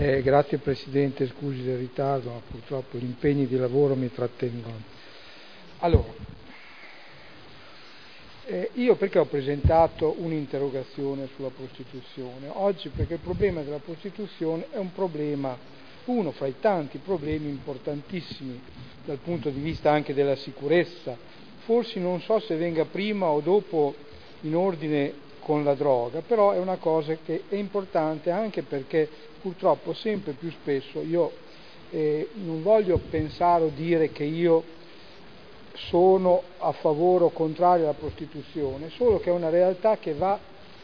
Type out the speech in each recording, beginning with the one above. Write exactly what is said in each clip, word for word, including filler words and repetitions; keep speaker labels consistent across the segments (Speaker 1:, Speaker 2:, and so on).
Speaker 1: Eh, grazie Presidente, scusi del ritardo, ma purtroppo gli impegni di lavoro mi trattengono. Allora, eh, io perché ho presentato un'interrogazione sulla prostituzione? Oggi perché il problema della prostituzione è un problema, uno fra i tanti problemi importantissimi dal punto di vista anche della sicurezza. Forse non so se venga prima o dopo in ordine con la droga, però è una cosa che è importante anche perché purtroppo sempre più spesso io eh, non voglio pensare o dire che io sono a favore o contrario alla prostituzione, solo che è una realtà che va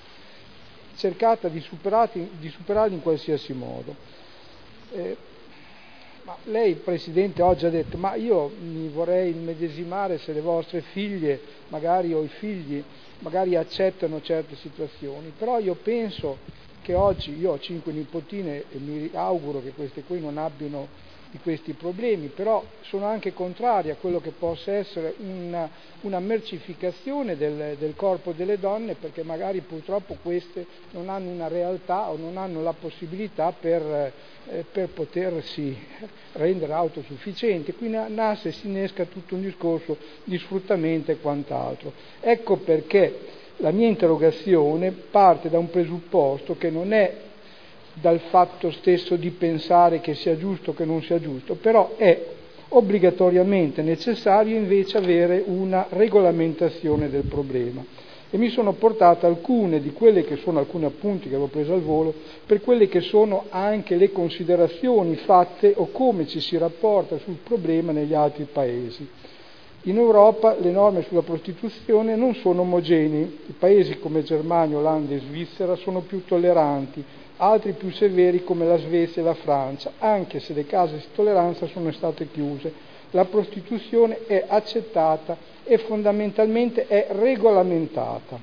Speaker 1: cercata di superare, di superare in qualsiasi modo. Eh, ma lei Presidente oggi ha detto ma io mi vorrei immedesimare se le vostre figlie magari o i figli magari accettano certe situazioni, però io penso che oggi, io ho cinque nipotine e mi auguro che queste qui non abbiano di questi problemi, però sono anche contraria a quello che possa essere una, una mercificazione del, del corpo delle donne, perché magari purtroppo queste non hanno una realtà o non hanno la possibilità per, eh, per potersi rendere autosufficienti, quindi nasce e si innesca tutto un discorso di sfruttamento e quant'altro. Ecco perché la mia interrogazione parte da un presupposto che non è dal fatto stesso di pensare che sia giusto o che non sia giusto, però è obbligatoriamente necessario invece avere una regolamentazione del problema. E mi sono portato alcune di quelle che sono alcuni appunti che avevo preso al volo, per quelle che sono anche le considerazioni fatte o come ci si rapporta sul problema negli altri paesi. In Europa le norme sulla prostituzione non sono omogenei, i paesi come Germania, Olanda e Svizzera sono più tolleranti, altri più severi come la Svezia e la Francia, anche se le case di tolleranza sono state chiuse. La prostituzione è accettata e fondamentalmente è regolamentata.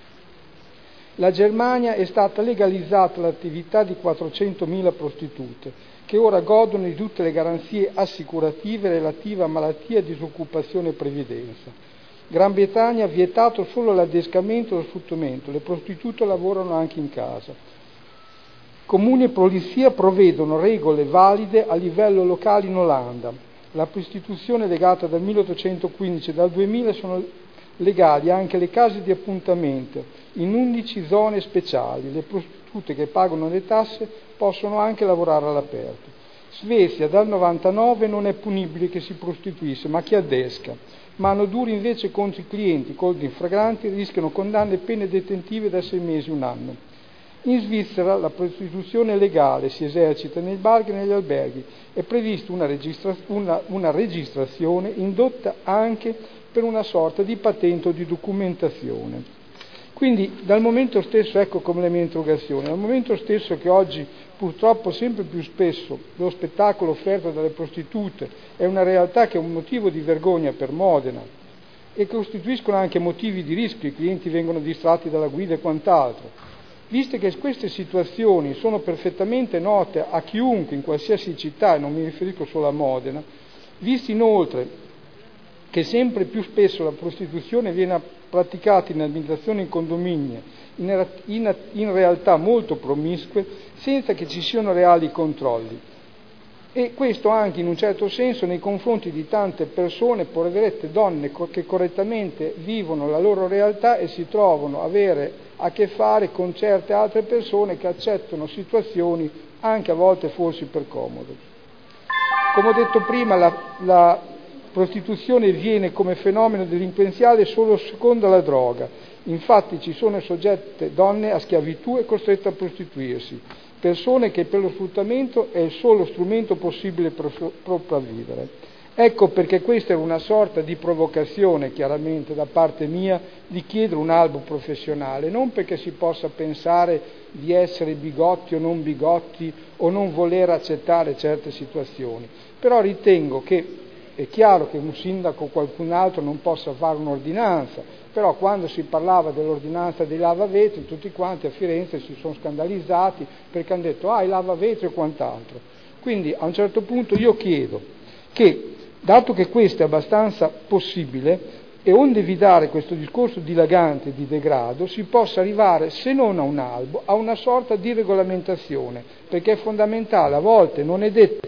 Speaker 1: La Germania è stata legalizzata l'attività di quattrocentomila prostitute, che ora godono di tutte le garanzie assicurative relative a malattia, disoccupazione e previdenza. Gran Bretagna ha vietato solo l'adescamento e lo sfruttamento, le prostitute lavorano anche in casa. Comuni e polizia provvedono regole valide a livello locale in Olanda. La prostituzione è legata dal milleottocentoquindici e dal duemila sono legali anche le case di appuntamento in undici zone speciali. Le prostitute che pagano le tasse possono anche lavorare all'aperto. Svezia dal novantanove non è punibile che si prostituisce, ma chi adesca. Mano dura invece contro i clienti, colti infragranti rischiano condanne e pene detentive da sei mesi a un anno. In Svizzera la prostituzione è legale, si esercita nei bar e negli alberghi, è prevista una, registra- una, una registrazione indotta anche per una sorta di patente o di documentazione. Quindi dal momento stesso, ecco come la mia interrogazione, dal momento stesso che oggi purtroppo sempre più spesso lo spettacolo offerto dalle prostitute è una realtà che è un motivo di vergogna per Modena e costituiscono anche motivi di rischio, i clienti vengono distratti dalla guida e quant'altro. Visto che queste situazioni sono perfettamente note a chiunque in qualsiasi città, e non mi riferisco solo a Modena, visto inoltre che sempre più spesso la prostituzione viene praticata in abitazioni in condominio, in, in, in realtà molto promiscue, senza che ci siano reali controlli. E questo anche in un certo senso nei confronti di tante persone, poverette donne che correttamente vivono la loro realtà e si trovano a avere a che fare con certe altre persone che accettano situazioni anche a volte forse per comodo. Come ho detto prima, la, la prostituzione viene come fenomeno delinquenziale solo secondo la droga. Infatti ci sono soggette donne a schiavitù e costrette a prostituirsi, persone che per lo sfruttamento è il solo strumento possibile per sopravvivere. Ecco perché questa è una sorta di provocazione, chiaramente, da parte mia, di chiedere un albo professionale, non perché si possa pensare di essere bigotti o non bigotti o non voler accettare certe situazioni, però ritengo che è chiaro che un sindaco o qualcun altro non possa fare un'ordinanza, però quando si parlava dell'ordinanza dei lavavetri tutti quanti a Firenze si sono scandalizzati perché hanno detto ah i lavavetri e quant'altro. Quindi a un certo punto io chiedo che, dato che questo è abbastanza possibile, e onde evitare questo discorso dilagante di degrado si possa arrivare, se non a un albo, a una sorta di regolamentazione, perché è fondamentale, a volte non è detto